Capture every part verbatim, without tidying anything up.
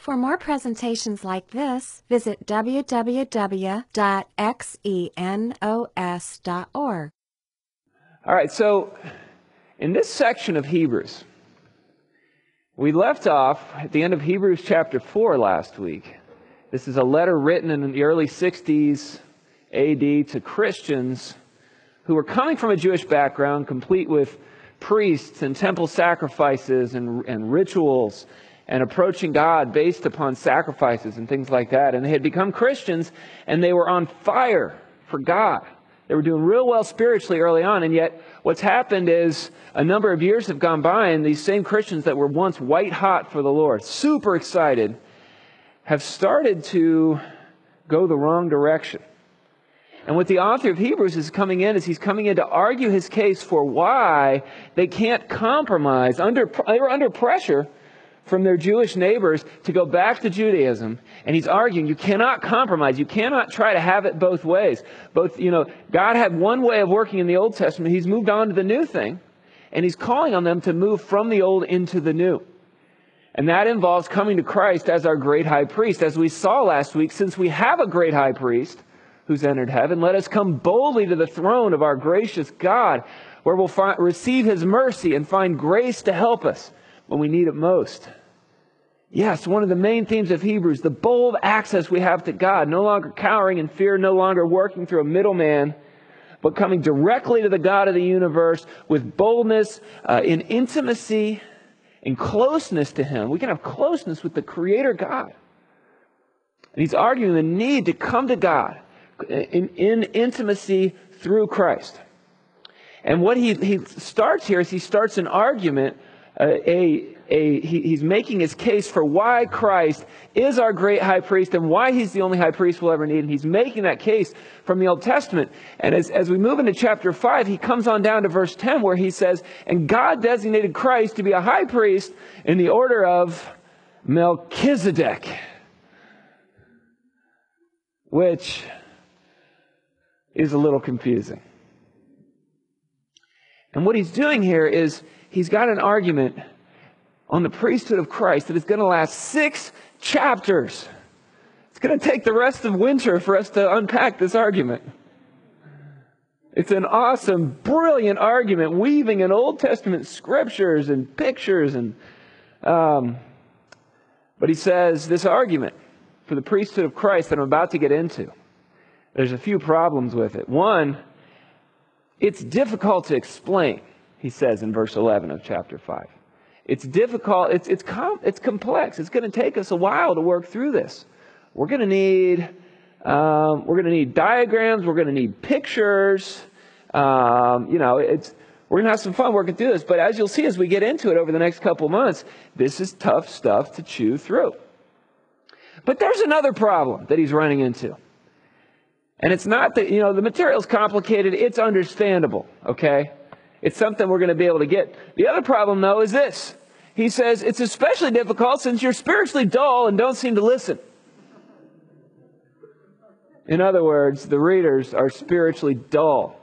For more presentations like this, visit w w w dot xenos dot org. All right, so in this section of Hebrews, we left off at the end of Hebrews chapter four last week. This is a letter written in the early sixties A D to Christians who were coming from a Jewish background, complete with priests and temple sacrifices and, and rituals and approaching God based upon sacrifices and things like that. And they had become Christians, and they were on fire for God. They were doing real well spiritually early on, and yet what's happened is a number of years have gone by, and these same Christians that were once white hot for the Lord, super excited, have started to go the wrong direction. And what the author of Hebrews is coming in is he's coming in to argue his case for why they can't compromise. Under, they were under pressure from their Jewish neighbors to go back to Judaism. And he's arguing you cannot compromise. You cannot try to have it both ways. Both, you know, God had one way of working in the Old Testament. He's moved on to the new thing. And he's calling on them to move from the old into the new. And that involves coming to Christ as our great high priest. As we saw last week, since we have a great high priest who's entered heaven, let us come boldly to the throne of our gracious God, where we'll find, receive His mercy and find grace to help us when we need it most. Yes, one of the main themes of Hebrews, the bold access we have to God, no longer cowering in fear, no longer working through a middleman, but coming directly to the God of the universe with boldness, uh, in intimacy, in closeness to Him. We can have closeness with the Creator God. And he's arguing the need to come to God in, in intimacy through Christ. And what he, he starts here is he starts an argument, uh, a A, he, he's making his case for why Christ is our great high priest and why he's the only high priest we'll ever need. And he's making that case from the Old Testament. And as, as we move into chapter five, he comes on down to verse ten where he says, and God designated Christ to be a high priest in the order of Melchizedek. Which is a little confusing. And what he's doing here is he's got an argument on the priesthood of Christ that is going to last six chapters. It's going to take the rest of winter for us to unpack this argument. It's an awesome, brilliant argument, weaving in Old Testament scriptures and pictures. and um, But he says this argument for the priesthood of Christ that I'm about to get into, there's a few problems with it. One, it's difficult to explain, he says in verse eleven of chapter five. It's difficult. It's it's com- it's complex. It's going to take us a while to work through this. We're going to need um, we're going to need diagrams. We're going to need pictures. Um, you know, it's we're going to have some fun working through this. But as you'll see as we get into it over the next couple months, this is tough stuff to chew through. But there's another problem that he's running into, and it's not that you know the material's complicated. It's understandable. Okay. It's something we're going to be able to get. The other problem, though, is this. He says, it's especially difficult since you're spiritually dull and don't seem to listen. In other words, the readers are spiritually dull.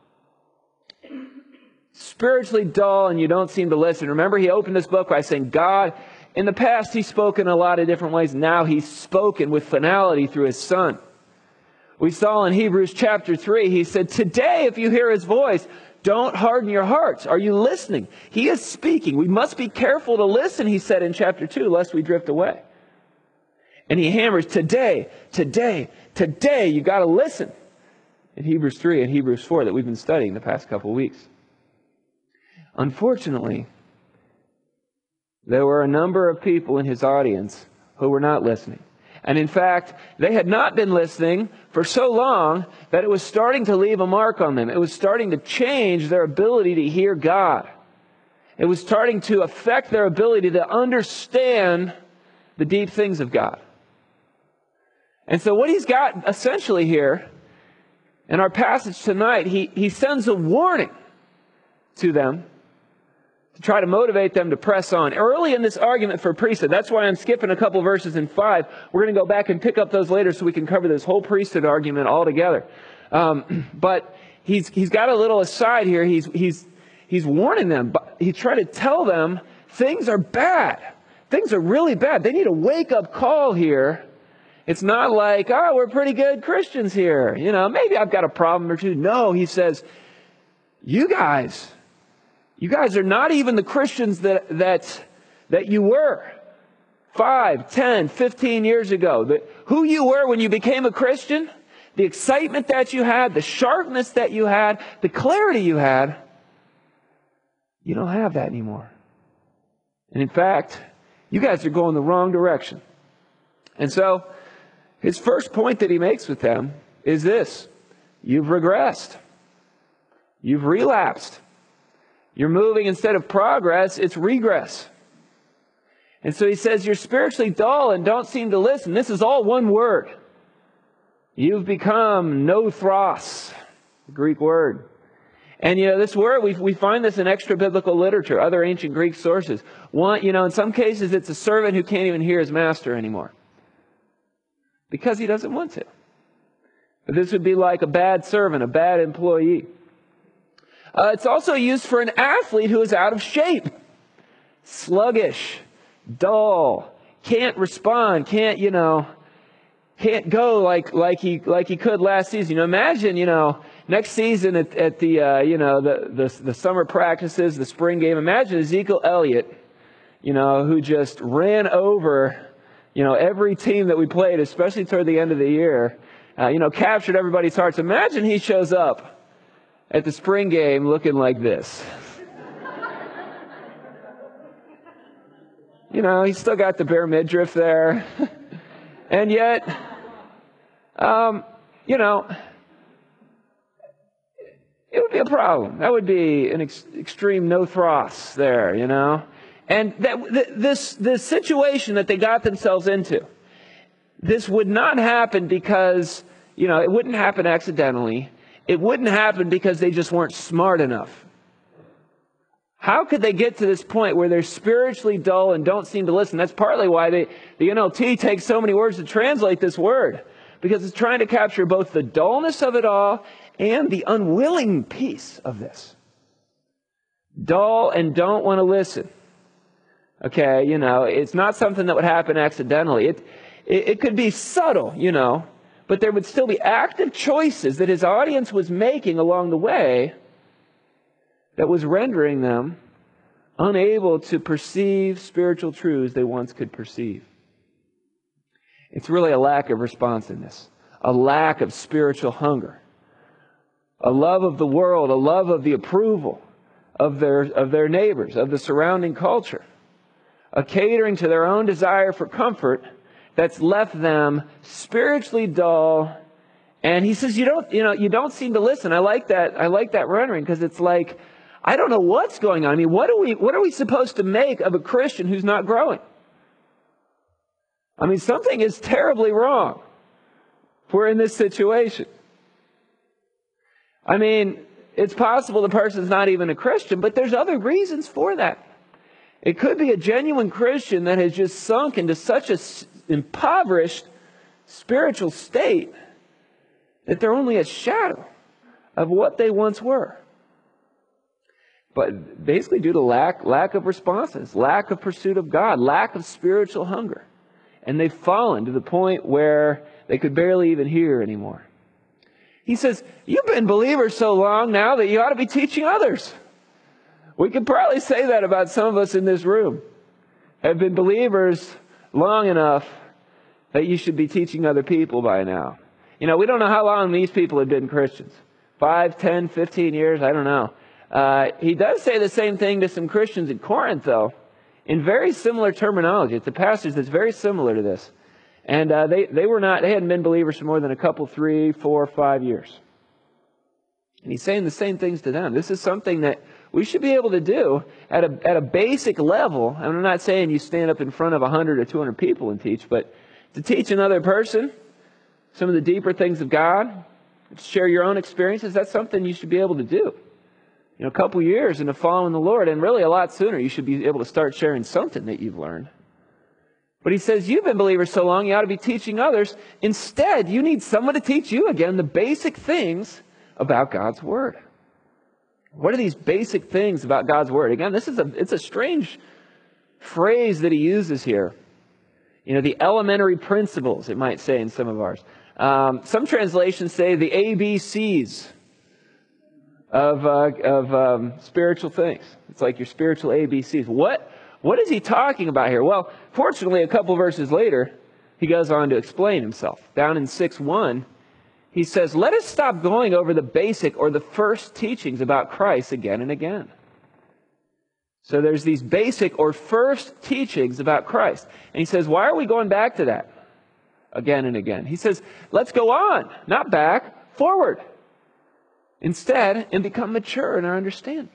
Spiritually dull and you don't seem to listen. Remember, he opened this book by saying, God, in the past, He's spoken a lot of different ways. Now He's spoken with finality through His Son. We saw in Hebrews chapter three, he said, today, if you hear His voice, don't harden your hearts. Are you listening? He is speaking. We must be careful to listen, he said in chapter two, lest we drift away. And he hammers, today, today, today, you got to listen. In Hebrews three and Hebrews four that we've been studying the past couple of weeks. Unfortunately, there were a number of people in his audience who were not listening. And in fact, they had not been listening for so long that it was starting to leave a mark on them. It was starting to change their ability to hear God. It was starting to affect their ability to understand the deep things of God. And so what he's got essentially here in our passage tonight, he, he sends a warning to them to try to motivate them to press on. Early in this argument for priesthood, that's why I'm skipping a couple verses in five. We're going to go back and pick up those later so we can cover this whole priesthood argument all together. Um, but he's he's got a little aside here. He's he's he's warning them. But he's trying to tell them things are bad. things are really bad. They need a wake-up call here. It's not like, oh, we're pretty good Christians here. You know, maybe I've got a problem or two. No, he says, you guys, you guys are not even the Christians that that that you were five, ten, fifteen years ago. The, who you were when you became a Christian, the excitement that you had, the sharpness that you had, the clarity you had, you don't have that anymore. And in fact, you guys are going the wrong direction. And so, his first point that he makes with them is this: you've regressed. You've relapsed. You're moving, instead of progress, it's regress. And so he says, you're spiritually dull and don't seem to listen. This is all one word. You've become nothros, the Greek word. And, you know, this word, we we find this in extra-biblical literature, other ancient Greek sources. One, you know, in some cases, it's a servant who can't even hear his master anymore because he doesn't want to. But this would be like a bad servant, a bad employee. Uh, it's also used for an athlete who is out of shape, sluggish, dull, can't respond, can't, you know, can't go like like he like he could last season. You know, imagine, you know, next season at, at the uh, you know the, the the summer practices, the spring game. Imagine Ezekiel Elliott, you know, who just ran over, you know, every team that we played, especially toward the end of the year. Uh, you know, captured everybody's hearts. Imagine he shows up at the spring game looking like this. You know, he's still got the bare midriff there. And yet, um, you know, it would be a problem. That would be an ex- extreme nothros there, you know. And that th- this this situation that they got themselves into, this would not happen because, you know, it wouldn't happen accidentally. It wouldn't happen because they just weren't smart enough. How could they get to this point where they're spiritually dull and don't seem to listen? That's partly why they, the N L T takes so many words to translate this word, because it's trying to capture both the dullness of it all and the unwilling piece of this. Dull and don't want to listen. Okay, you know, it's not something that would happen accidentally. It, it, it could be subtle, you know, but there would still be active choices that his audience was making along the way that was rendering them unable to perceive spiritual truths they once could perceive. It's really a lack of responsiveness, a lack of spiritual hunger, a love of the world, a love of the approval of their, of their neighbors, of the surrounding culture, a catering to their own desire for comfort that's left them spiritually dull. And he says, you don't, you know, you don't seem to listen. I like that. I like that rendering, because it's like, I don't know what's going on. I mean, what are we, what are we supposed to make of a Christian who's not growing? I mean, something is terribly wrong if we're in this situation. I mean, it's possible the person's not even a Christian, but there's other reasons for that. It could be a genuine Christian that has just sunk into such an impoverished spiritual state that they're only a shadow of what they once were. But basically due to lack, lack of responses, lack of pursuit of God, lack of spiritual hunger. And they've fallen to the point where they could barely even hear anymore. He says, you've been believers so long now that you ought to be teaching others. We could probably say that about some of us in this room. Have been believers long enough that you should be teaching other people by now. You know, we don't know how long these people have been Christians. Five, ten, fifteen years, I don't know. Uh, he does say the same thing to some Christians in Corinth, though, in very similar terminology. It's a passage that's very similar to this. And uh, they, they were not, they hadn't been believers for more than a couple, three, four, five years. And he's saying the same things to them. This is something that we should be able to do at a, at a basic level. I'm not saying you stand up in front of one hundred or two hundred people and teach, but to teach another person some of the deeper things of God, share your own experiences, that's something you should be able to do. You know, a couple years into following the Lord, and really a lot sooner, you should be able to start sharing something that you've learned. But he says, you've been believers so long, you ought to be teaching others. Instead, you need someone to teach you again the basic things about God's Word. What are these basic things about God's Word? Again, this is a, it's a strange phrase that he uses here. You know, the elementary principles, it might say in some of ours. Um, some translations say the A B Cs of, uh, of um, spiritual things. It's like your spiritual A B Cs. What, what is he talking about here? Well, fortunately, a couple verses later, he goes on to explain himself. Down in six one, he says, let us stop going over the basic or the first teachings about Christ again and again. So there's these basic or first teachings about Christ. And he says, why are we going back to that again and again? He says, let's go on, not back, forward. Instead, and become mature in our understanding.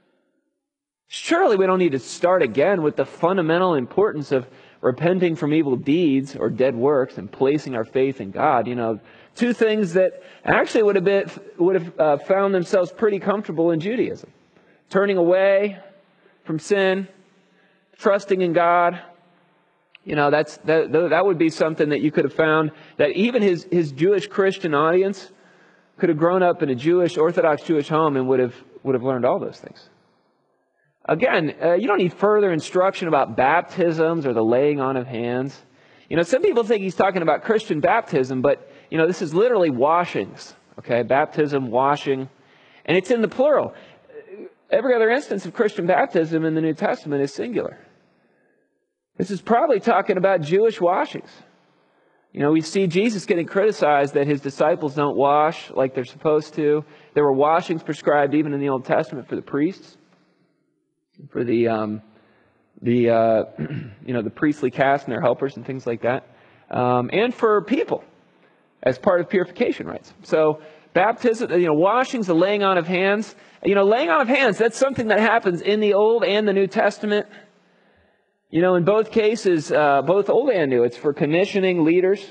Surely we don't need to start again with the fundamental importance of repenting from evil deeds or dead works and placing our faith in God. You know, two things that actually would have been, would have uh, found themselves pretty comfortable in Judaism. Turning away from sin, trusting in God. You know, that's that, that would be something that you could have found that even his, his Jewish Christian audience could have grown up in a Jewish, Orthodox Jewish home and would have would have learned all those things. Again, uh, you don't need further instruction about baptisms or the laying on of hands. You know, some people think he's talking about Christian baptism, but, you know, this is literally washings. Okay, baptism, washing, and it's in the plural. Every other instance of Christian baptism in the New Testament is singular. This is probably talking about Jewish washings. You know, we see Jesus getting criticized that his disciples don't wash like they're supposed to. There were washings prescribed even in the Old Testament for the priests, for the um, the uh, you know the priestly caste and their helpers and things like that, um, and for people as part of purification rites. So baptism, you know, washings, the laying on of hands. You know, laying on of hands, that's something that happens in the Old and the New Testament. You know, in both cases, uh, both Old and New, it's for commissioning leaders.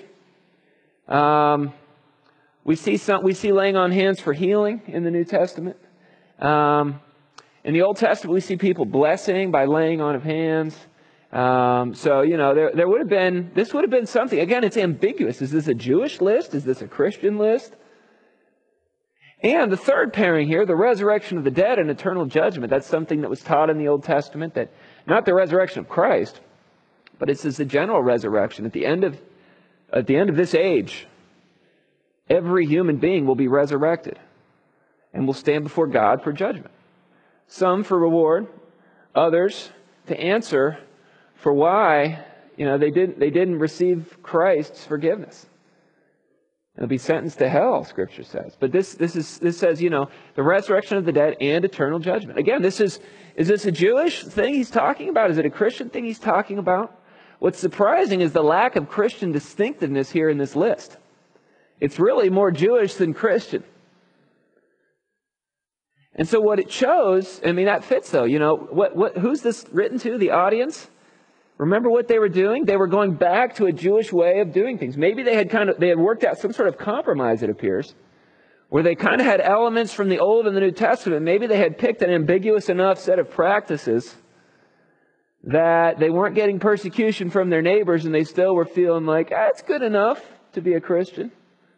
Um, we see some, we see laying on hands for healing in the New Testament. Um, in the Old Testament, we see people blessing by laying on of hands. Um, so, you know, there, there would have been, this would have been something. Again, it's ambiguous. Is this a Jewish list? Is this a Christian list? And the third pairing here, the resurrection of the dead and eternal judgment. That's something that was taught in the Old Testament, that not the resurrection of Christ, but it's the general resurrection. At the end of at the end of this age, every human being will be resurrected and will stand before God for judgment. Some for reward, others to answer for why, you know, they didn't they didn't receive Christ's forgiveness. They'll be sentenced to hell, Scripture says. But this this is this says, you know, the resurrection of the dead and eternal judgment. Again, this is is this a Jewish thing he's talking about? Is it a Christian thing he's talking about? What's surprising is the lack of Christian distinctiveness here in this list. It's really more Jewish than Christian. And so what it shows, I mean, that fits though. You know, what what who's this written to? The audience? Remember what they were doing? They were going back to a Jewish way of doing things. Maybe they had kind of they had worked out some sort of compromise, it appears, where they kind of had elements from the Old and the New Testament. Maybe they had picked an ambiguous enough set of practices that they weren't getting persecution from their neighbors, and they still were feeling like, ah, it's good enough to be a Christian.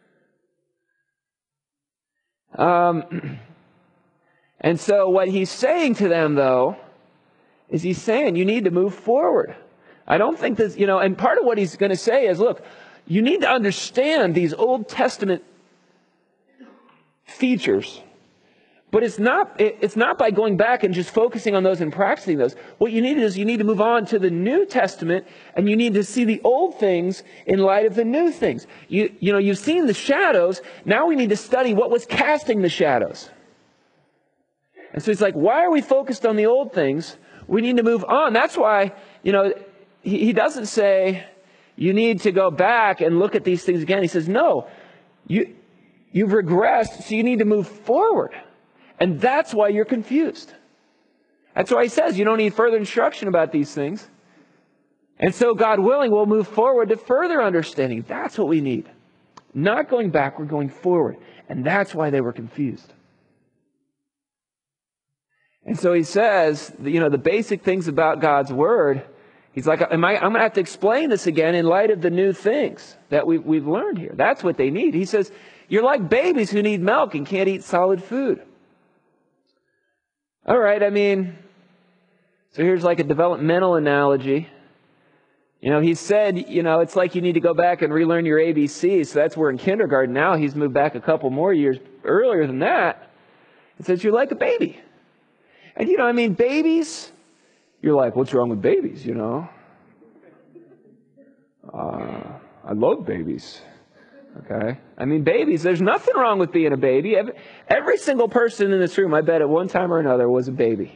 Um, and so what he's saying to them, though, is he's saying you need to move forward. I don't think this, you know, and part of what he's going to say is, look, you need to understand these Old Testament features, but it's not, it's not by going back and just focusing on those and practicing those. What you need is you need to move on to the New Testament, and you need to see the old things in light of the new things. You, you know, you've seen the shadows. Now we need to study what was casting the shadows. And so it's like, why are we focused on the old things? We need to move on. That's why, you know, he, he doesn't say you need to go back and look at these things again. He says, no, you, you've regressed, so you need to move forward. And that's why you're confused. That's why he says you don't need further instruction about these things. And so, God willing, we'll move forward to further understanding. That's what we need. Not going back, we're going forward. And that's why they were confused. And so he says, you know, the basic things about God's Word, he's like, am I, I'm going to have to explain this again in light of the new things that we've, we've learned here. That's what they need. He says, you're like babies who need milk and can't eat solid food. All right, I mean, So here's like a developmental analogy. You know, he said, you know, it's like you need to go back and relearn your A B Cs. So that's where in kindergarten now he's moved back a couple more years earlier than that. It says you're like a baby. And, you know, I mean, babies, you're like, what's wrong with babies, you know? Uh, I love babies. Okay? I mean, babies, there's nothing wrong with being a baby. Every, every single person in this room, I bet at one time or another, was a baby.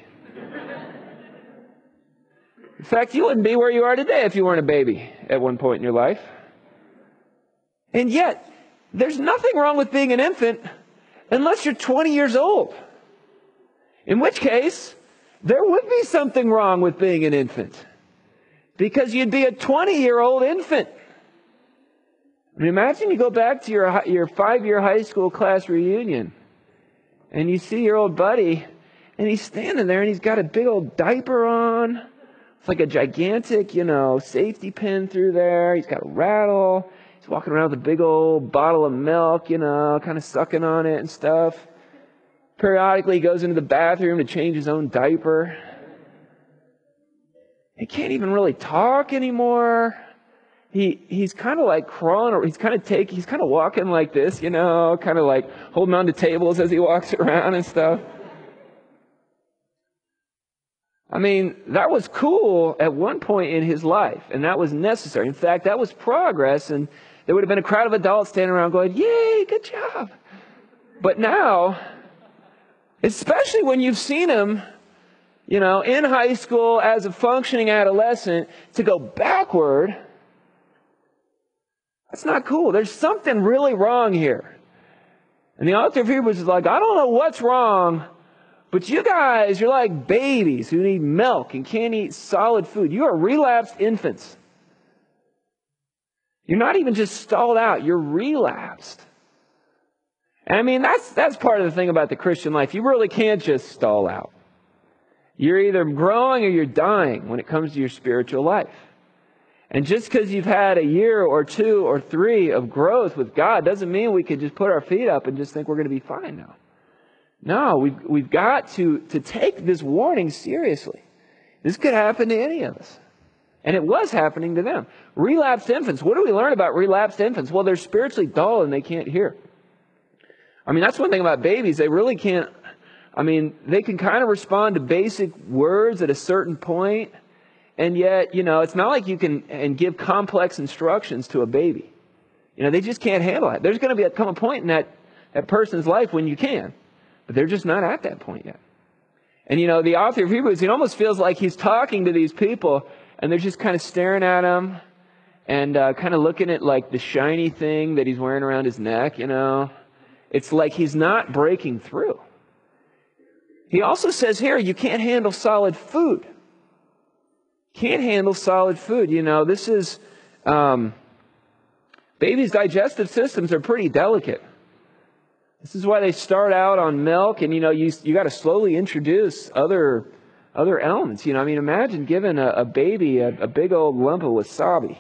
In fact, you wouldn't be where you are today if you weren't a baby at one point in your life. And yet, there's nothing wrong with being an infant unless you're twenty years old. In which case, there would be something wrong with being an infant. Because you'd be a twenty-year-old infant. I mean, imagine you go back to your, your five-year high school class reunion and you see your old buddy and he's standing there and he's got a big old diaper on. It's like a gigantic, you know, safety pin through there. He's got a rattle. He's walking around with a big old bottle of milk, you know, kind of sucking on it and stuff. Periodically, he goes into the bathroom to change his own diaper. He can't even really talk anymore. He he's kind of like crawling, or he's kind of take, he's kind of walking like this, you know, kind of like holding on to tables as he walks around and stuff. I mean, that was cool at one point in his life, and that was necessary. In fact, that was progress, and there would have been a crowd of adults standing around going, yay, good job. But now, especially when you've seen him, you know, in high school as a functioning adolescent, to go backward, that's not cool. There's something really wrong here. And the author of Hebrews is like, I don't know what's wrong, but you guys, you're like babies who need milk and can't eat solid food. You are relapsed infants. You're not even just stalled out, you're relapsed. And I mean, that's that's part of the thing about the Christian life. You really can't just stall out. You're either growing or you're dying when it comes to your spiritual life. And just because you've had a year or two or three of growth with God doesn't mean we could just put our feet up and just think we're going to be fine now. No, we've, we've got to, to take this warning seriously. This could happen to any of us. And it was happening to them. Relapsed infants. What do we learn about relapsed infants? Well, they're spiritually dull and they can't hear. I mean, that's one thing about babies. They really can't, I mean, they can kind of respond to basic words at a certain point. And yet, you know, it's not like you can and give complex instructions to a baby. You know, they just can't handle it. There's going to be a, come a point in that, that person's life when you can. But they're just not at that point yet. And, you know, the author of Hebrews, it almost feels like he's talking to these people, and they're just kind of staring at him and uh, kind of looking at, like, the shiny thing that he's wearing around his neck, you know. It's like he's not breaking through. He also says here, you can't handle solid food. Can't handle solid food. You know, this is, um, babies' digestive systems are pretty delicate. This is why they start out on milk, and, you know, you you got to slowly introduce other other elements. You know, I mean, imagine giving a, a baby a, a big old lump of wasabi.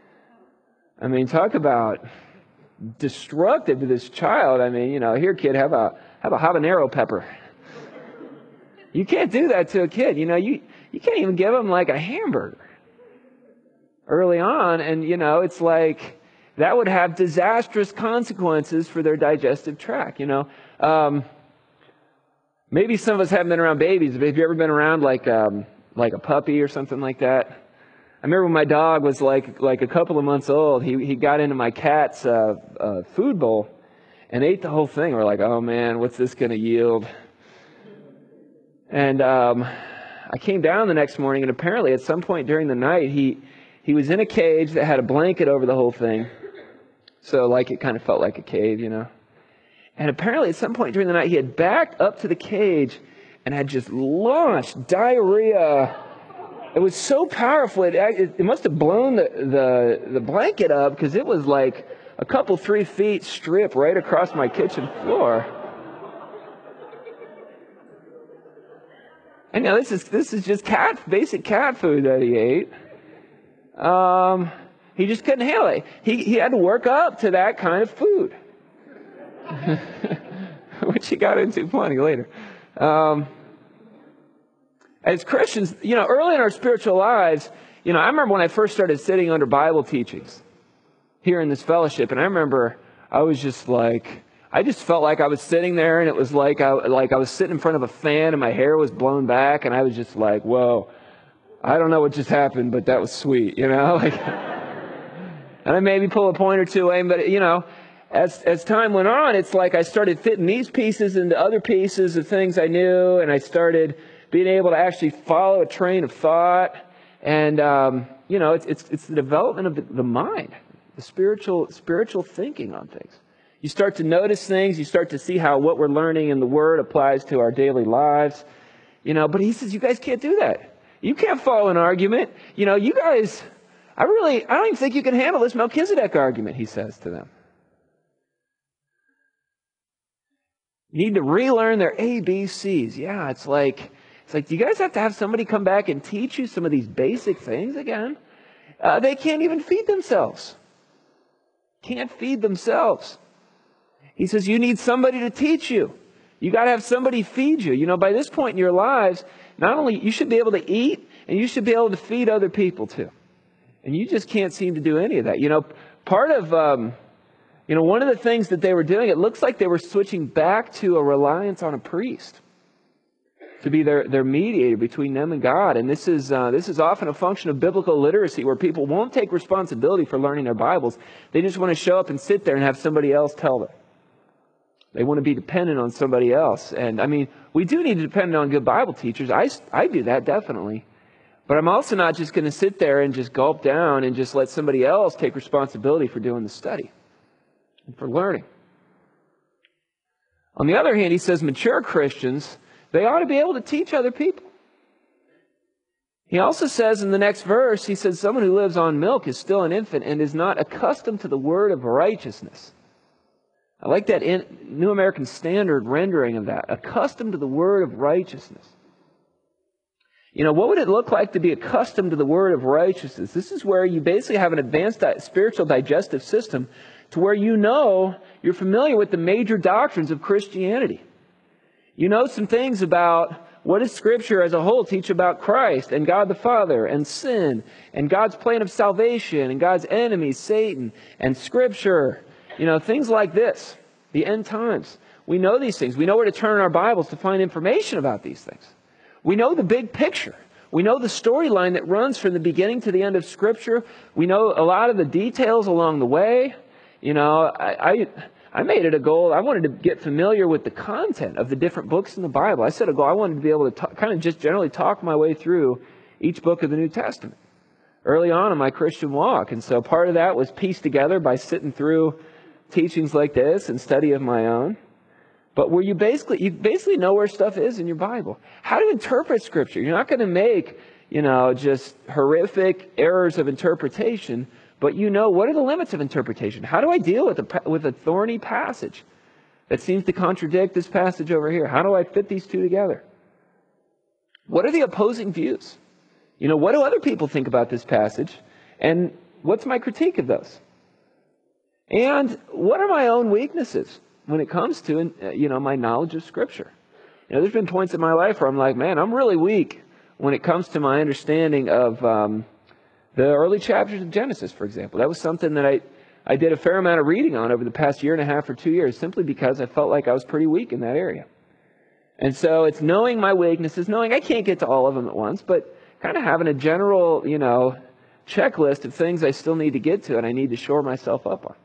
I mean, talk about destructive to this child. I mean, you know, here, kid, have a have a habanero pepper. You can't do that to a kid. You know, you you can't even give them like a hamburger early on, and you know, it's like that would have disastrous consequences for their digestive tract, you know. Um, maybe some of us haven't been around babies, but have you ever been around like um, like a puppy or something like that? I remember when my dog was like like a couple of months old, he he got into my cat's uh, uh, food bowl and ate the whole thing. We're like, oh man, what's this going to yield? And um, I came down the next morning, and apparently at some point during the night, he he was in a cage that had a blanket over the whole thing. So, like, it kind of felt like a cave, you know. And apparently at some point during the night, he had backed up to the cage and had just launched diarrhea. It was so powerful, it, it, it must have blown the, the, the blanket up, because it was like a couple, three feet strip right across my kitchen floor. And now this is this is just cat basic cat food that he ate. Um, he just couldn't handle it. He he had to work up to that kind of food, which he got into plenty later. Um, As Christians, you know, early in our spiritual lives, you know, I remember when I first started sitting under Bible teachings here in this fellowship, and I remember I was just like, I just felt like I was sitting there, and it was like I, like I was sitting in front of a fan, and my hair was blown back, and I was just like, whoa, I don't know what just happened, but that was sweet, you know? Like, and I maybe pull a point or two in, but, you know, as as time went on, it's like I started fitting these pieces into other pieces of things I knew, and I started being able to actually follow a train of thought. And, um, you know, it's, it's, it's the development of the, the mind, the spiritual, spiritual thinking on things. You start to notice things. You start to see how what we're learning in the Word applies to our daily lives. You know, but he says, you guys can't do that. You can't follow an argument. You know, you guys, I really, I don't even think you can handle this Melchizedek argument, he says to them. You need to relearn their A B Cs. Yeah, it's like, it's like, do you guys have to have somebody come back and teach you some of these basic things again? Uh, they can't even feed themselves. Can't feed themselves. He says, you need somebody to teach you. You got to have somebody feed you. You know, by this point in your lives, not only you should be able to eat, and you should be able to feed other people too. And you just can't seem to do any of that. You know, part of, um, you know, one of the things that they were doing, it looks like they were switching back to a reliance on a priest to be their, their mediator between them and God. And this is uh, this is often a function of biblical literacy, where people won't take responsibility for learning their Bibles. They just want to show up and sit there and have somebody else tell them. They want to be dependent on somebody else. And I mean, we do need to depend on good Bible teachers. I, I do that, definitely. But I'm also not just going to sit there and just gulp down and just let somebody else take responsibility for doing the study and for learning. On the other hand, he says mature Christians, they ought to be able to teach other people. He also says in the next verse, he says, someone who lives on milk is still an infant and is not accustomed to the word of righteousness. I like that in New American Standard rendering of that. Accustomed to the word of righteousness. You know, what would it look like to be accustomed to the word of righteousness? This is where you basically have an advanced di- spiritual digestive system to where you know you're familiar with the major doctrines of Christianity. You know some things about what does Scripture as a whole teach about Christ and God the Father and sin and God's plan of salvation and God's enemy, Satan, and Scripture. You know, things like this, the end times. We know these things. We know where to turn in our Bibles to find information about these things. We know the big picture. We know the storyline that runs from the beginning to the end of Scripture. We know a lot of the details along the way. You know, I, I, I made it a goal. I wanted to get familiar with the content of the different books in the Bible. I set a goal. I wanted to be able to talk, kind of just generally talk my way through each book of the New Testament early on in my Christian walk. And so part of that was pieced together by sitting through teachings like this and study of my own. But where you basically, you basically know where stuff is in your Bible. How to interpret Scripture. You're not going to make, you know, just horrific errors of interpretation, but you know, what are the limits of interpretation? How do I deal with a, with a thorny passage that seems to contradict this passage over here? How do I fit these two together? What are the opposing views? You know, what do other people think about this passage? And what's my critique of those? And what are my own weaknesses when it comes to, you know, my knowledge of Scripture? You know, there's been points in my life where I'm like, man, I'm really weak when it comes to my understanding of um, the early chapters of Genesis, for example. That was something that I, I did a fair amount of reading on over the past year and a half or two years, simply because I felt like I was pretty weak in that area. And so it's knowing my weaknesses, knowing I can't get to all of them at once, but kind of having a general, you know, checklist of things I still need to get to and I need to shore myself up on.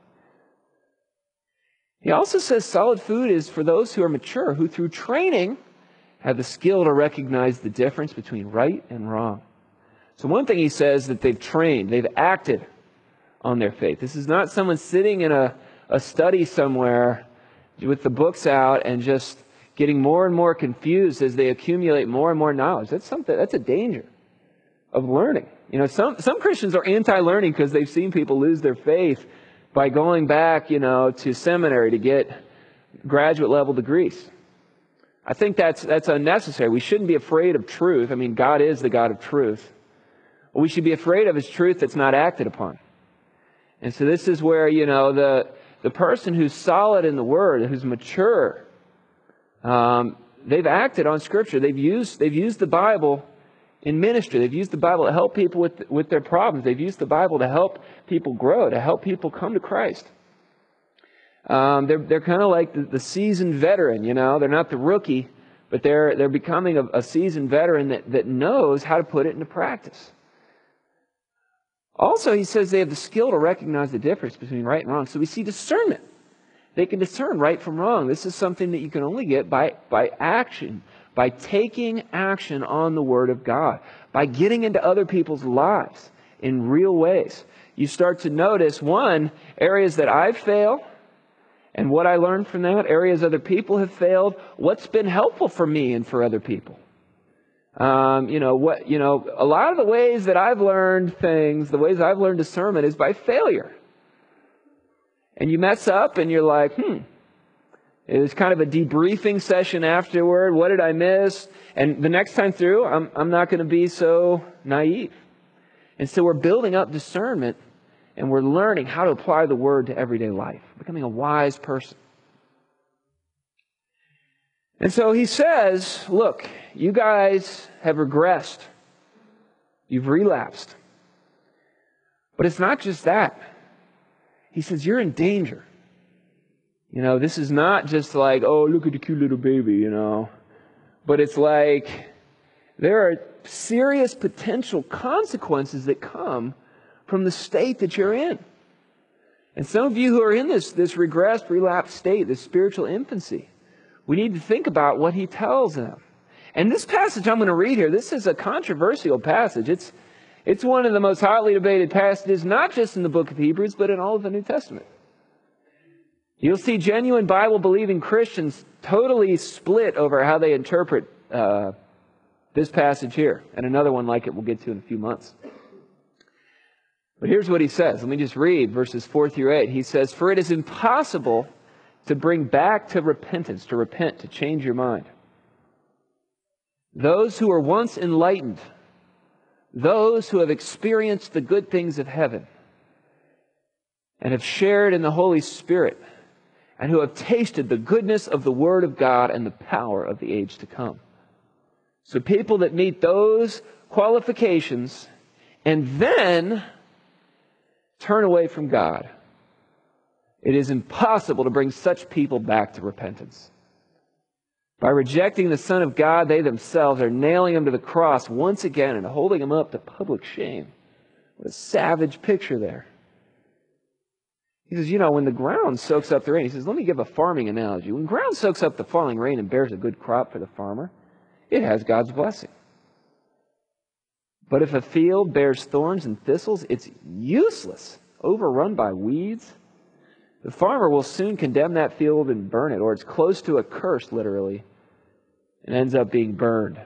He also says solid food is for those who are mature, who through training have the skill to recognize the difference between right and wrong. So one thing he says that they've trained, they've acted on their faith. This is not someone sitting in a, a study somewhere with the books out and just getting more and more confused as they accumulate more and more knowledge. That's something, that's a danger of learning. You know, some, some Christians are anti-learning because they've seen people lose their faith by going back, you know, to seminary to get graduate level degrees. I think that's that's unnecessary. We shouldn't be afraid of truth. I mean, God is the God of truth. What we should be afraid of is truth that's not acted upon. And so this is where, you know, the the person who's solid in the Word, who's mature, um, they've acted on Scripture. They've used, they've used the Bible in ministry. They've used the Bible to help people with, with their problems. They've used the Bible to help people grow, to help people come to Christ. Um, they're they're kind of like the, the seasoned veteran, you know. They're not the rookie, but they're they're becoming a, a seasoned veteran that, that knows how to put it into practice. Also, he says they have the skill to recognize the difference between right and wrong. So we see discernment. They can discern right from wrong. This is something that you can only get by, by action, by taking action on the Word of God, by getting into other people's lives in real ways. You start to notice, one, areas that I fail, and what I learned from that, areas other people have failed, what's been helpful for me and for other people. Um, you know, what, you know, a lot of the ways that I've learned things, the ways I've learned discernment is by failure. And you mess up and you're like, hmm, it was kind of a debriefing session afterward. What did I miss? And the next time through, I'm, I'm not going to be so naive. And so we're building up discernment and we're learning how to apply the Word to everyday life, becoming a wise person. And so he says, look, you guys have regressed. You've relapsed. But it's not just that. He says, you're in danger. You know, this is not just like, oh, look at the cute little baby, you know. But it's like, there are serious potential consequences that come from the state that you're in. And some of you who are in this, this regressed, relapsed state, this spiritual infancy, we need to think about what he tells them. And this passage I'm going to read here, this is a controversial passage. It's It's one of the most hotly debated passages, not just in the book of Hebrews, but in all of the New Testament. You'll see genuine Bible-believing Christians totally split over how they interpret uh, this passage here, and another one like it we'll get to in a few months. But here's what he says. Let me just read verses four through eight. He says, "For it is impossible to bring back to repentance, to repent, to change your mind. Those who were once enlightened, those who have experienced the good things of heaven and have shared in the Holy Spirit and who have tasted the goodness of the Word of God and the power of the age to come." So people that meet those qualifications and then turn away from God, it is impossible to bring such people back to repentance. By rejecting the Son of God, they themselves are nailing him to the cross once again and holding him up to public shame. What a savage picture there. He says, you know, when the ground soaks up the rain, he says, let me give a farming analogy. When ground soaks up the falling rain and bears a good crop for the farmer, it has God's blessing. But if a field bears thorns and thistles, it's useless, overrun by weeds. The farmer will soon condemn that field and burn it, or it's close to a curse, literally, and ends up being burned.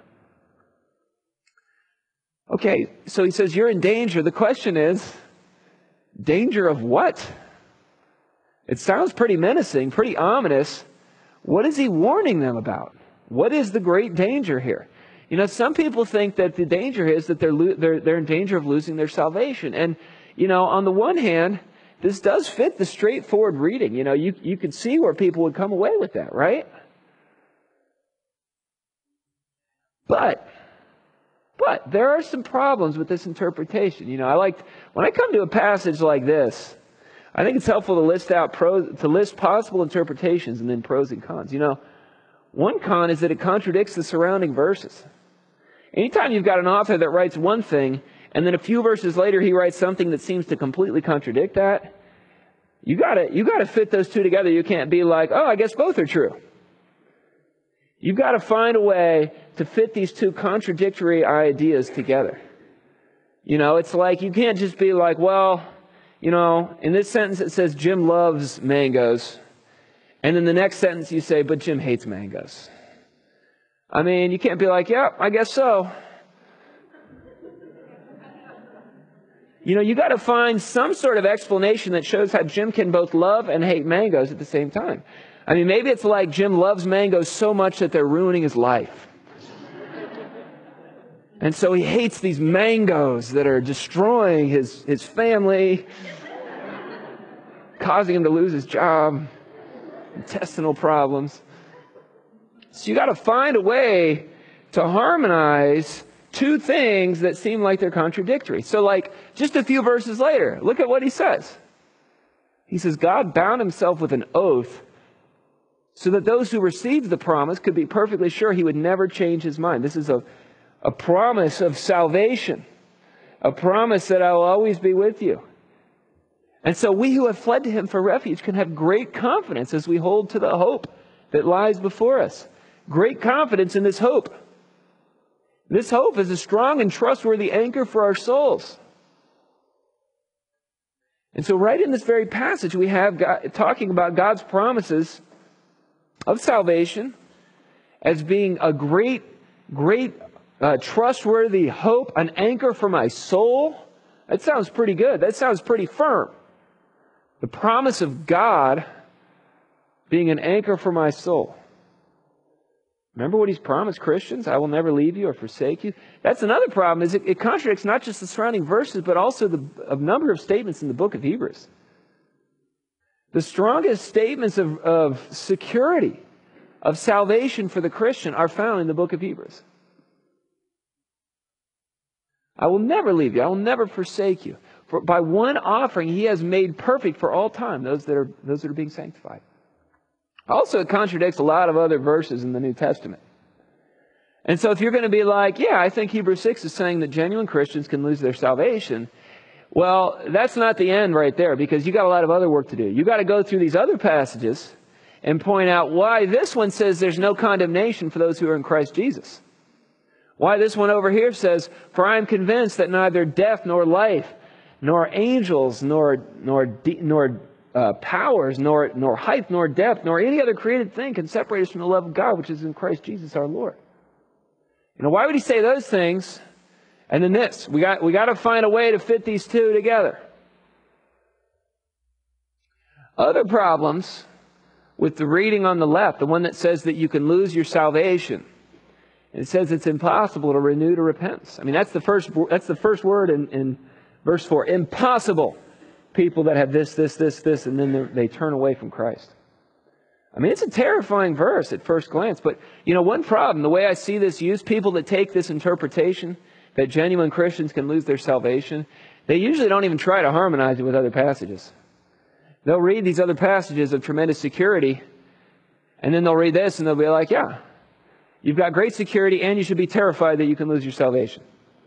Okay, so he says, you're in danger. The question is, danger of what? It sounds pretty menacing, pretty ominous. What is he warning them about? What is the great danger here? You know, some people think that the danger is that they're lo- they're they're in danger of losing their salvation. And, you know, on the one hand, this does fit the straightforward reading. You know, you, you could see where people would come away with that, right? But, but there are some problems with this interpretation. You know, I like, when I come to a passage like this, I think it's helpful to list out pros, to list possible interpretations and then pros and cons. You know, one con is that it contradicts the surrounding verses. Anytime you've got an author that writes one thing, and then a few verses later he writes something that seems to completely contradict that, you gotta, you gotta fit those two together. You can't be like, oh, I guess both are true. You've got to find a way to fit these two contradictory ideas together. You know, it's like, you can't just be like, well, you know, in this sentence it says Jim loves mangoes. And then the next sentence you say, but Jim hates mangoes. I mean, you can't be like, yeah, I guess so. You know, you got to find some sort of explanation that shows how Jim can both love and hate mangoes at the same time. I mean, maybe it's like Jim loves mangoes so much that they're ruining his life. And so he hates these mangoes that are destroying his, his family, causing him to lose his job, intestinal problems. So you got to find a way to harmonize two things that seem like they're contradictory. So like just a few verses later, look at what he says. He says, God bound himself with an oath so that those who received the promise could be perfectly sure he would never change his mind. This is a, a promise of salvation, a promise that I will always be with you. And so we who have fled to him for refuge can have great confidence as we hold to the hope that lies before us. Great confidence in this hope. This hope is a strong and trustworthy anchor for our souls. And so right in this very passage, we have God, talking about God's promises of salvation as being a great, great, uh, trustworthy hope, an anchor for my soul. That sounds pretty good. That sounds pretty firm. The promise of God being an anchor for my soul. Remember what he's promised Christians? I will never leave you or forsake you. That's another problem, is it, it contradicts not just the surrounding verses, but also the a number of statements in the book of Hebrews. The strongest statements of, of security, of salvation for the Christian are found in the book of Hebrews. I will never leave you. I will never forsake you. For by one offering, he has made perfect for all time those that are, those that are being sanctified. Also, it contradicts a lot of other verses in the New Testament. And so if you're going to be like, yeah, I think Hebrews six is saying that genuine Christians can lose their salvation, well, that's not the end right there, because you got a lot of other work to do. You got to go through these other passages and point out why this one says there's no condemnation for those who are in Christ Jesus. Why this one over here says, for I am convinced that neither death nor life, nor angels, nor nor nor Uh, powers, nor nor height, nor depth, nor any other created thing can separate us from the love of God, which is in Christ Jesus our Lord. You know, why would he say those things? And then this, we got we got to find a way to fit these two together. Other problems with the reading on the left, the one that says that you can lose your salvation. It says it's impossible to renew to repentance. I mean, that's the first that's the first word in, in verse four. Impossible. People that have this, this, this, this, and then they turn away from Christ. I mean, it's a terrifying verse at first glance. But, you know, one problem, the way I see this used, people that take this interpretation, that genuine Christians can lose their salvation, they usually don't even try to harmonize it with other passages. They'll read these other passages of tremendous security, and then they'll read this, and they'll be like, yeah, you've got great security, and you should be terrified that you can lose your salvation.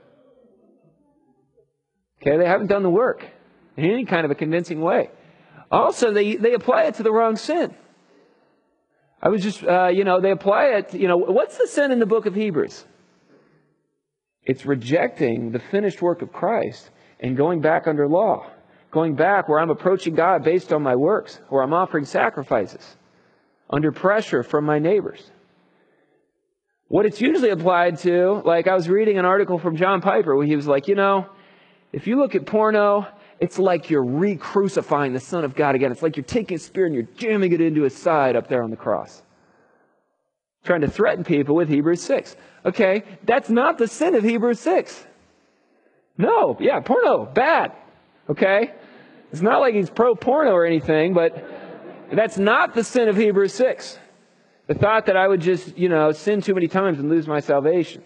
Okay, they haven't done the work in any kind of a convincing way. Also, they, they apply it to the wrong sin. I was just, uh, you know, they apply it, you know, what's the sin in the book of Hebrews? It's rejecting the finished work of Christ and going back under law. Going back where I'm approaching God based on my works, where I'm offering sacrifices under pressure from my neighbors. What it's usually applied to, like I was reading an article from John Piper where he was like, you know, if you look at porno, it's like you're re-crucifying the Son of God again. It's like you're taking a spear and you're jamming it into his side up there on the cross. Trying to threaten people with Hebrews six. Okay, that's not the sin of Hebrews six. No, yeah, porno, bad. Okay? It's not like he's pro-porno or anything, but that's not the sin of Hebrews six. The thought that I would just, you know, sin too many times and lose my salvation.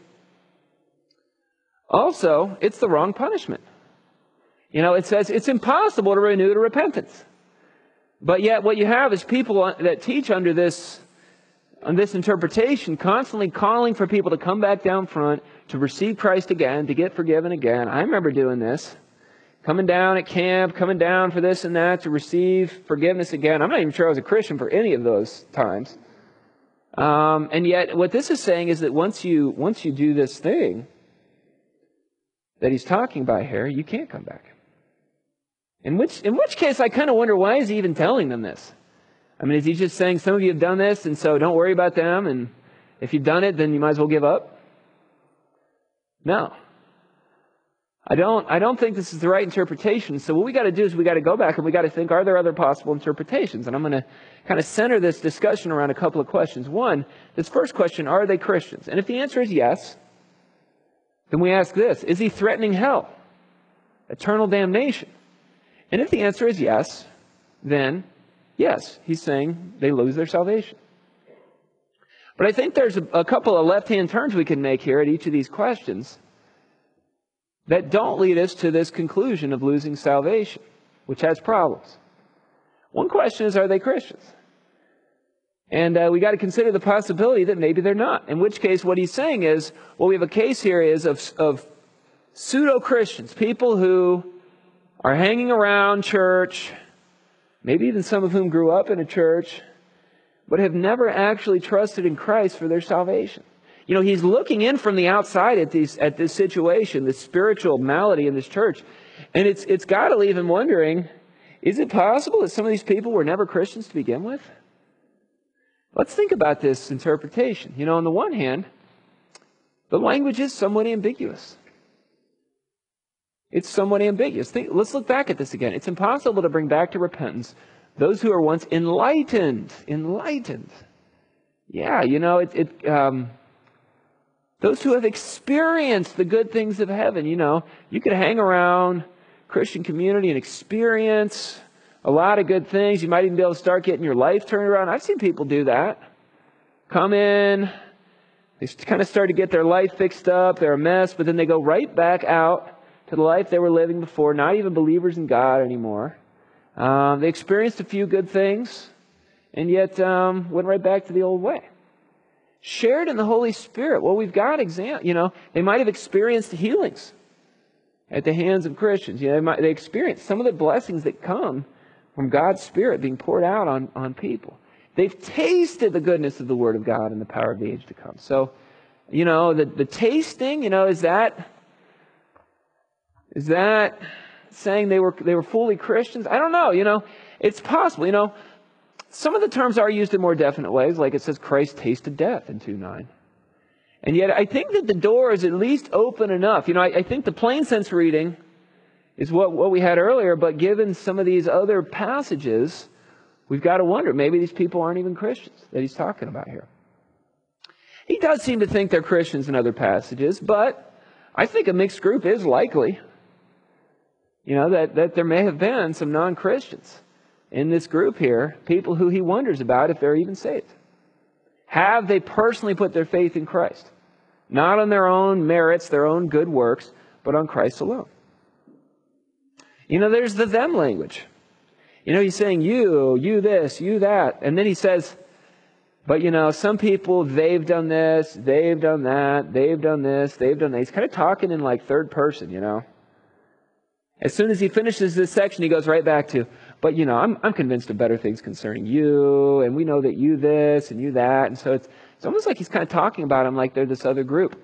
Also, it's the wrong punishment. You know, it says it's impossible to renew to repentance. But yet what you have is people that teach under this, on this interpretation, constantly calling for people to come back down front, to receive Christ again, to get forgiven again. I remember doing this. Coming down at camp, coming down for this and that, to receive forgiveness again. I'm not even sure I was a Christian for any of those times. Um, and yet what this is saying is that once you, once you do this thing that he's talking about here, you can't come back. In which, in which case, I kind of wonder, why is he even telling them this? I mean, is he just saying, some of you have done this, and so don't worry about them, and if you've done it, then you might as well give up? No. I don't, I don't think this is the right interpretation. So what we got to do is we got to go back and we got to think, are there other possible interpretations? And I'm going to kind of center this discussion around a couple of questions. One, this first question, are they Christians? And if the answer is yes, then we ask this, is he threatening hell? Eternal damnation? And if the answer is yes, then yes, he's saying they lose their salvation. But I think there's a, a couple of left-hand turns we can make here at each of these questions that don't lead us to this conclusion of losing salvation, which has problems. One question is, are they Christians? And uh, we got to consider the possibility that maybe they're not. In which case, what he's saying is, what we have a case here is of, of pseudo-Christians, people who are hanging around church, maybe even some of whom grew up in a church, but have never actually trusted in Christ for their salvation. You know, he's looking in from the outside at these at this situation, this spiritual malady in this church, and it's it's got to leave him wondering, is it possible that some of these people were never Christians to begin with? Let's think about this interpretation. You know, on the one hand, the language is somewhat ambiguous. It's somewhat ambiguous. Think, let's look back at this again. It's impossible to bring back to repentance those who are once enlightened. Enlightened. Yeah, you know, it... it um, those who have experienced the good things of heaven. You know, you could hang around Christian community and experience a lot of good things. You might even be able to start getting your life turned around. I've seen people do that. Come in, they kind of start to get their life fixed up. They're a mess, but then they go right back out to the life they were living before, not even believers in God anymore. Um, they experienced a few good things, and yet um, went right back to the old way. Shared in the Holy Spirit. Well, we've got exam. You know, they might have experienced healings at the hands of Christians. You know, they, might, they experienced some of the blessings that come from God's Spirit being poured out on, on people. They've tasted the goodness of the Word of God and the power of the age to come. So, you know, the, the tasting, you know, is that is that saying they were they were fully Christians? I don't know. You know, it's possible. You know, some of the terms are used in more definite ways, like it says Christ tasted death in two nine. And yet I think that the door is at least open enough. You know, I, I think the plain sense reading is what, what we had earlier, but given some of these other passages, we've got to wonder, maybe these people aren't even Christians that he's talking about here. He does seem to think they're Christians in other passages, but I think a mixed group is likely. You know, that, that there may have been some non-Christians in this group here, people who he wonders about if they're even saved. Have they personally put their faith in Christ? Not on their own merits, their own good works, but on Christ alone. You know, there's the them language. You know, he's saying you, you this, you that. And then he says, but you know, some people, they've done this, they've done that, they've done this, they've done that. He's kind of talking in like third person, you know. As soon as he finishes this section, he goes right back to, but you know, I'm I'm convinced of better things concerning you, and we know that you this and you that. And so it's, it's almost like he's kind of talking about them like they're this other group.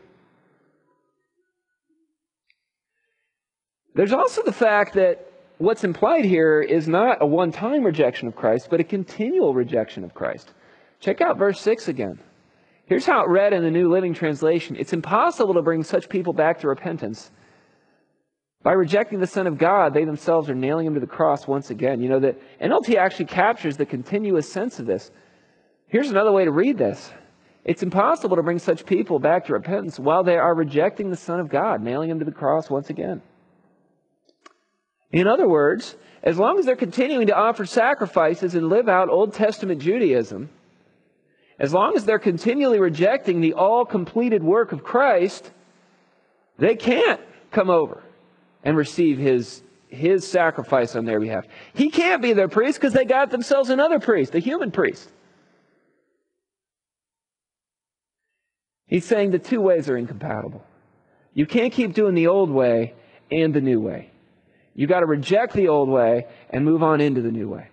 There's also the fact that what's implied here is not a one-time rejection of Christ, but a continual rejection of Christ. Check out verse six again. Here's how it read in the New Living Translation. It's impossible to bring such people back to repentance. By rejecting the Son of God, they themselves are nailing him to the cross once again. You know, that N L T actually captures the continuous sense of this. Here's another way to read this. It's impossible to bring such people back to repentance while they are rejecting the Son of God, nailing him to the cross once again. In other words, as long as they're continuing to offer sacrifices and live out Old Testament Judaism, as long as they're continually rejecting the all-completed work of Christ, they can't come over and receive his, his sacrifice on their behalf. He can't be their priest because they got themselves another priest, a human priest. He's saying the two ways are incompatible. You can't keep doing the old way and the new way. You've got to reject the old way and move on into the new way.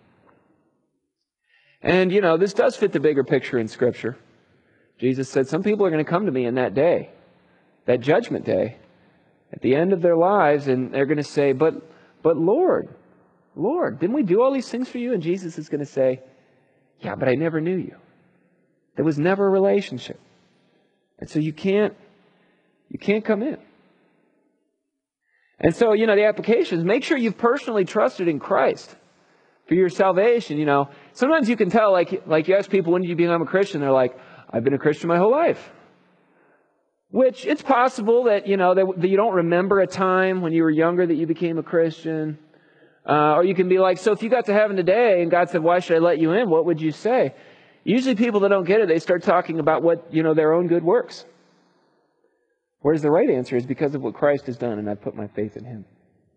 And, you know, this does fit the bigger picture in Scripture. Jesus said, some people are going to come to me in that day, that judgment day, at the end of their lives, and they're going to say, but, but Lord, Lord, didn't we do all these things for you? And Jesus is going to say, yeah, but I never knew you. There was never a relationship. And so you can't, you can't come in. And so, you know, the application is make sure you've personally trusted in Christ for your salvation. You know, sometimes you can tell, like, like you ask people, when did you become a Christian? They're like, I've been a Christian my whole life. Which, it's possible that, you know, that, that you don't remember a time when you were younger that you became a Christian. Uh, or you can be like, so if you got to heaven today and God said, why should I let you in? What would you say? Usually people that don't get it, they start talking about what, you know, their own good works. Whereas the right answer is because of what Christ has done, and I put my faith in Him.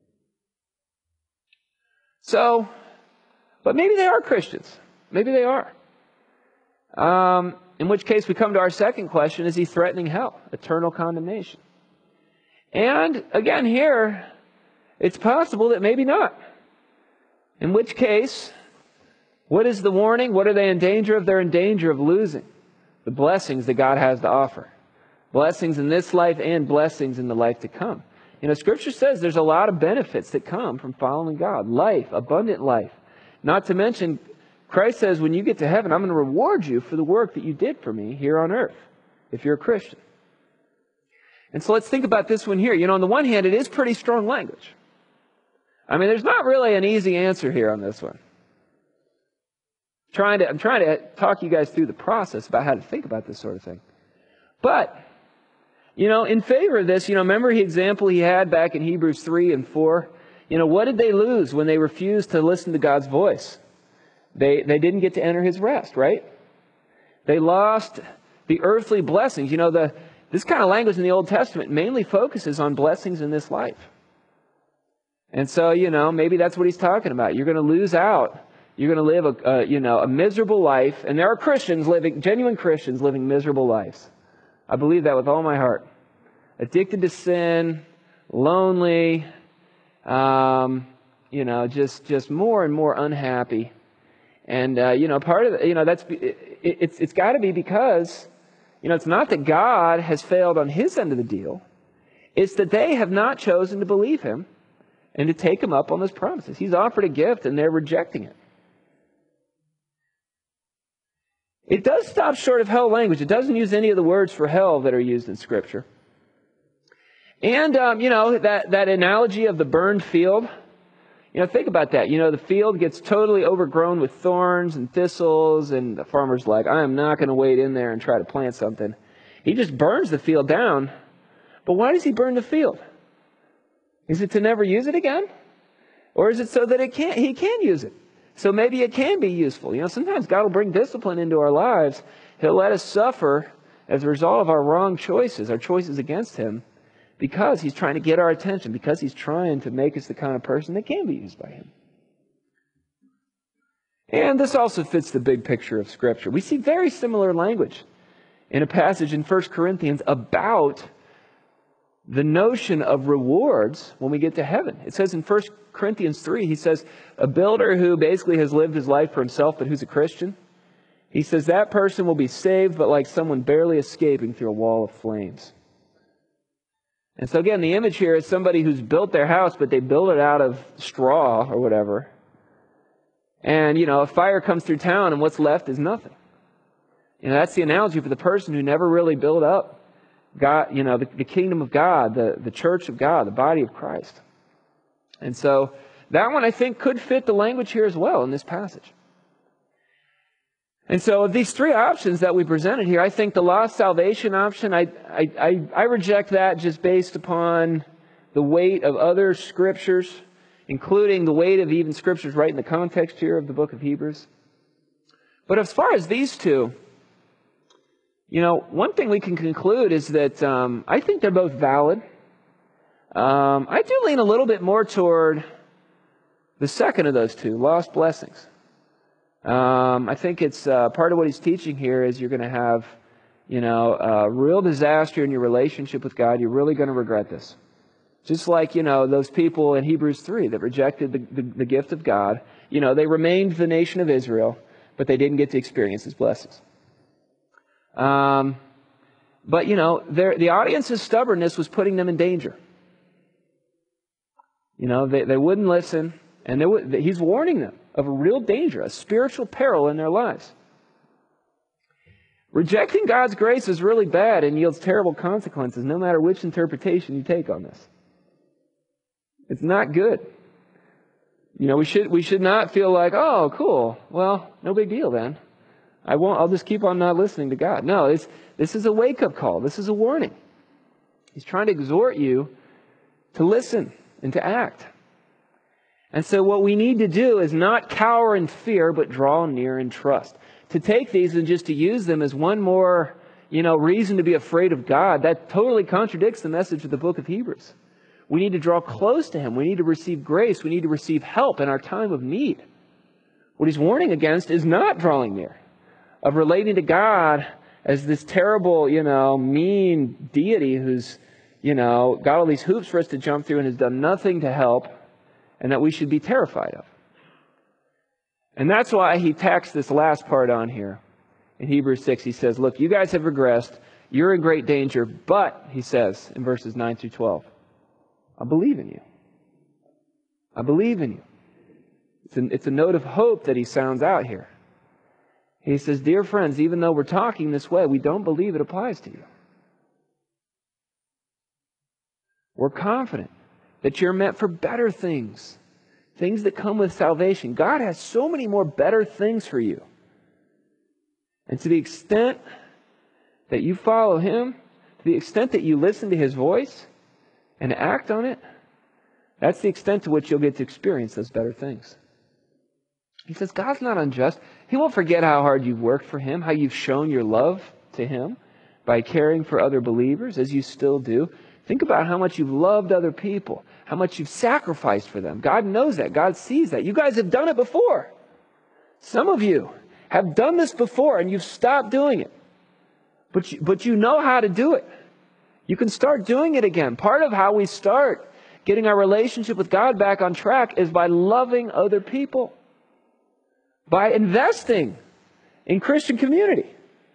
So, but maybe they are Christians. Maybe they are. Um, in which case we come to our second question, is he threatening hell, eternal condemnation? And again here, it's possible that maybe not. In which case, what is the warning? What are they in danger of? They're in danger of losing the blessings that God has to offer. Blessings in this life and blessings in the life to come. You know, Scripture says there's a lot of benefits that come from following God. Life, abundant life. Not to mention, Christ says when you get to heaven, I'm going to reward you for the work that you did for me here on earth, if you're a Christian. And so let's think about this one here. You know, on the one hand, it is pretty strong language. I mean, there's not really an easy answer here on this one. Trying to, I'm trying to talk you guys through the process about how to think about this sort of thing. But, you know, in favor of this, you know, remember the example he had back in Hebrews three and four? You know, what did they lose when they refused to listen to God's voice? They, they didn't get to enter His rest, right? They lost the earthly blessings. You know, the this kind of language in the Old Testament mainly focuses on blessings in this life. And so, you know, maybe that's what he's talking about. You're going to lose out. You're going to live a, a, you know, a miserable life. And there are Christians living, genuine Christians living miserable lives. I believe that with all my heart. Addicted to sin, lonely, um, you know, just just more and more unhappy. And, uh, you know, part of it, you know, that's, it, it's, it's got to be because, you know, it's not that God has failed on His end of the deal. It's that they have not chosen to believe Him and to take Him up on those promises. He's offered a gift and they're rejecting it. It does stop short of hell language. It doesn't use any of the words for hell that are used in Scripture. And, um, you know, that, that analogy of the burned field, you know, think about that. You know, the field gets totally overgrown with thorns and thistles, and the farmer's like, I am not going to wade in there and try to plant something. He just burns the field down. But why does he burn the field? Is it to never use it again? Or is it so that it can't, he can use it? So maybe it can be useful. You know, sometimes God will bring discipline into our lives. He'll let us suffer as a result of our wrong choices, our choices against Him, because He's trying to get our attention, because He's trying to make us the kind of person that can be used by Him. And this also fits the big picture of Scripture. We see very similar language in a passage in First Corinthians about the notion of rewards when we get to heaven. It says in First Corinthians three, he says, a builder who basically has lived his life for himself, but who's a Christian, he says that person will be saved, but like someone barely escaping through a wall of flames. And so again, the image here is somebody who's built their house, but they built it out of straw or whatever. And, you know, a fire comes through town and what's left is nothing. You know, that's the analogy for the person who never really built up God, you know, the, the kingdom of God, the, the church of God, the body of Christ. And so that one I think could fit the language here as well in this passage. And so of these three options that we presented here, I think the lost salvation option, I, I, I, I reject that just based upon the weight of other scriptures, including the weight of even scriptures right in the context here of the book of Hebrews. But as far as these two, you know, one thing we can conclude is that um, I think they're both valid. Um, I do lean a little bit more toward the second of those two, lost blessings. Um, I think it's uh, part of what he's teaching here is you're going to have, you know, a real disaster in your relationship with God. You're really going to regret this. Just like, you know, those people in Hebrews three that rejected the, the, the gift of God. You know, they remained the nation of Israel, but they didn't get to experience His blessings. Um, but, you know, the audience's stubbornness was putting them in danger. You know, they, they wouldn't listen, and they would, he's warning them of a real danger, a spiritual peril in their lives. Rejecting God's grace is really bad and yields terrible consequences, no matter which interpretation you take on this. It's not good. You know, we should we should not feel like, oh, cool, well, no big deal then. I won't. I'll just keep on not listening to God. No, it's, this is a wake-up call. This is a warning. He's trying to exhort you to listen and to act. And so what we need to do is not cower in fear, but draw near in trust. to take these and just to use them as one more, you know, reason to be afraid of God, that totally contradicts the message of the book of Hebrews. We need to draw close to Him. We need to receive grace. We need to receive help in our time of need. What he's warning against is not drawing near, of relating to God as this terrible, you know, mean deity who's, you know, got all these hoops for us to jump through and has done nothing to help, and that we should be terrified of. And that's why he tacks this last part on here. In Hebrews six, he says, look, you guys have regressed. You're in great danger. But, he says in verses nine through twelve, I believe in you. I believe in you. It's a, it's a note of hope that he sounds out here. He says, dear friends, even though we're talking this way, we don't believe it applies to you. We're confident that you're meant for better things. Things that come with salvation. God has so many more better things for you. And to the extent that you follow Him, to the extent that you listen to His voice and act on it, that's the extent to which you'll get to experience those better things. He says God's not unjust. He won't forget how hard you've worked for Him, how you've shown your love to Him by caring for other believers, as you still do. Think about how much you've loved other people, how much you've sacrificed for them. God knows that. God sees that. You guys have done it before. Some of you have done this before and you've stopped doing it. But you, but you know how to do it. You can start doing it again. Part of how we start getting our relationship with God back on track is by loving other people. By investing in Christian community.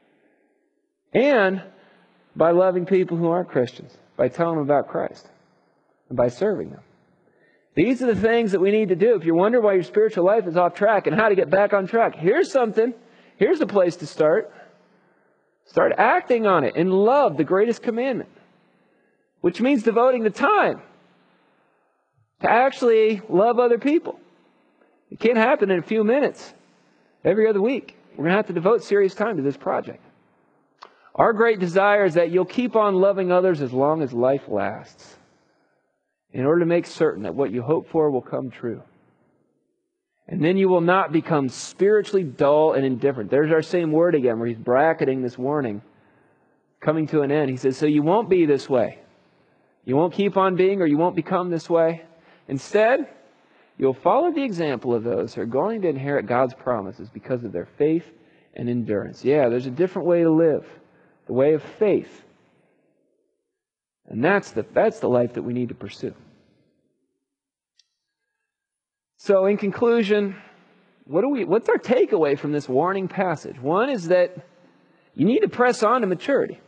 And by loving people who aren't Christians. By telling them about Christ. And by serving them. These are the things that we need to do. If you wonder why your spiritual life is off track and how to get back on track, here's something. Here's a place to start. Start acting on it in love, the greatest commandment. Which means devoting the time to actually love other people. It can't happen in a few minutes. Every other week. We're going to have to devote serious time to this project. Our great desire is that you'll keep on loving others as long as life lasts, in order to make certain that what you hope for will come true. And then you will not become spiritually dull and indifferent. There's our same word again, where he's bracketing this warning coming to an end. He says, so you won't be this way. You won't keep on being, or you won't become this way. Instead, you'll follow the example of those who are going to inherit God's promises because of their faith and endurance. Yeah, there's a different way to live. The way of faith. And that's the, that's the life that we need to pursue. So in conclusion, what do we, what's our takeaway from this warning passage? One is that you need to press on to maturity.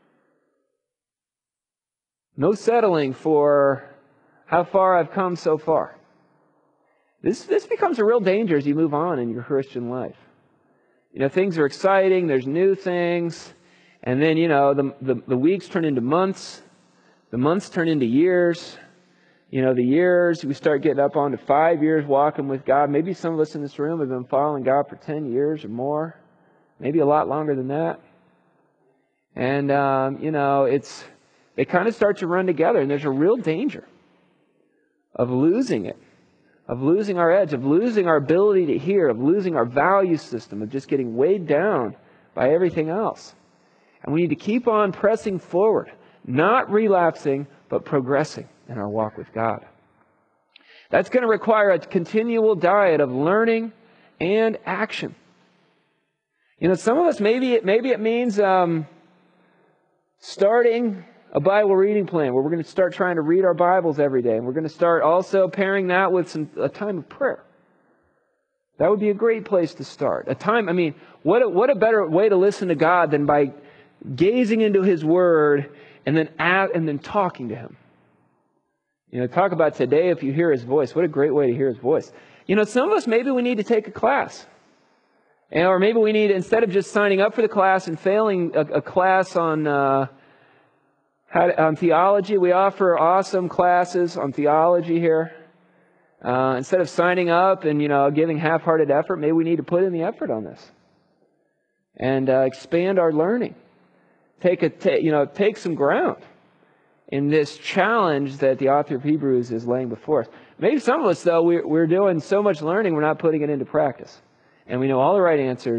No settling for how far I've come so far. This, this becomes a real danger as you move on in your Christian life. You know, things are exciting, there's new things, and then, you know, the, the, the weeks turn into months, the months turn into years. You know, the years, we start getting up on to five years walking with God. Maybe some of us in this room have been following God for ten years or more, maybe a lot longer than that. And, um, you know, it's they kind of start to run together, and there's a real danger of losing it. Of losing our edge, of losing our ability to hear, of losing our value system, of just getting weighed down by everything else. And we need to keep on pressing forward, not relapsing, but progressing in our walk with God. That's going to require a continual diet of learning and action. You know, some of us, maybe it, maybe it means um, starting a Bible reading plan where we're going to start trying to read our Bibles every day. And we're going to start also pairing that with some a time of prayer. That would be a great place to start. A time, I mean, what a, what a better way to listen to God than by gazing into His Word and then at, and then talking to Him. You know, talk about today if you hear His voice. What a great way to hear His voice. You know, some of us, maybe we need to take a class. And, or maybe we need, instead of just signing up for the class and failing a, a class on... Uh, How, on theology, we offer awesome classes on theology here. Uh, instead of signing up and, you know, giving half-hearted effort, maybe we need to put in the effort on this. And uh, expand our learning. Take a, ta- you know, take some ground in this challenge that the author of Hebrews is laying before us. Maybe some of us, though, we're, we're doing so much learning, we're not putting it into practice. And we know all the right answers,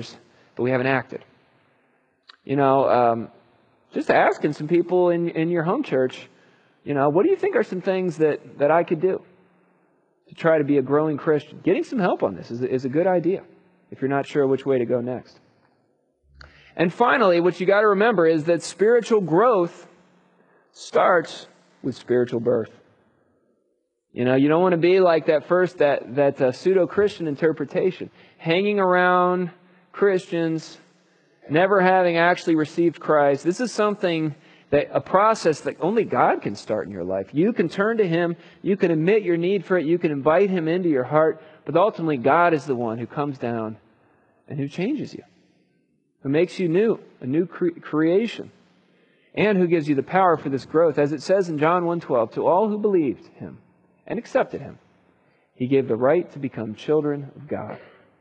but we haven't acted. You know, um, just asking some people in, in your home church, you know, what do you think are some things that, that I could do to try to be a growing Christian? Getting some help on this is, is a good idea if you're not sure which way to go next. And finally, what you got to remember is that spiritual growth starts with spiritual birth. You know, you don't want to be like that first, that, that uh, pseudo-Christian interpretation, hanging around Christians, never having actually received Christ. This is something that, a process that only God can start in your life. You can turn to Him, you can admit your need for it, you can invite Him into your heart, but ultimately God is the one who comes down and who changes you, who makes you new, a new cre- creation, and who gives you the power for this growth. As it says in John one twelve, to all who believed Him and accepted Him, He gave the right to become children of God.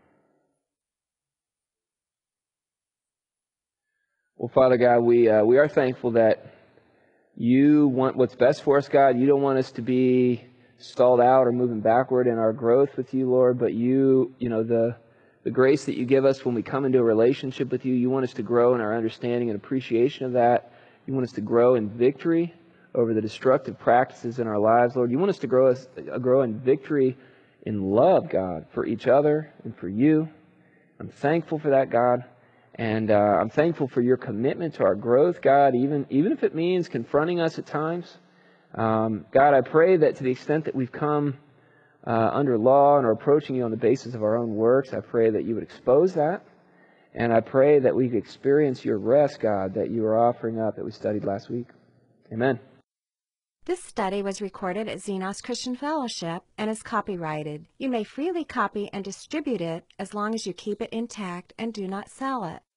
Well, Father God, we uh, we are thankful that You want what's best for us, God. You don't want us to be stalled out or moving backward in our growth with You, Lord, but You, you know, the the grace that You give us when we come into a relationship with You, You want us to grow in our understanding and appreciation of that. You want us to grow in victory over the destructive practices in our lives, Lord. You want us to grow us uh, grow in victory in love, God, for each other and for You. I'm thankful for that, God. And uh, I'm thankful for Your commitment to our growth, God, even, even if it means confronting us at times. Um, God, I pray that to the extent that we've come uh, under law and are approaching You on the basis of our own works, I pray that You would expose that. And I pray that we could experience Your rest, God, that You are offering up that we studied last week. Amen. This study was recorded at Xenos Christian Fellowship and is copyrighted. You may freely copy and distribute it as long as you keep it intact and do not sell it.